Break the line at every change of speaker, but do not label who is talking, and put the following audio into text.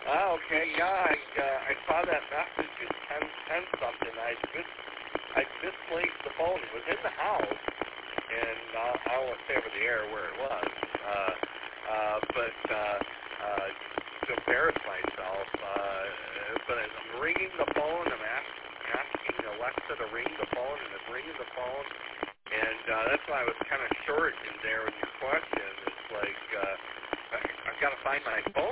Okay, yeah, I saw that message at 10 something. I misplaced the phone. It was in the house, and I won't say over the air where it was. But to embarrass myself, but as I'm ringing the phone, I'm asking Alexa to ring the phone, and it's ringing the phone, and that's why I was kind of short in there in your question. It's like I've got to find my phone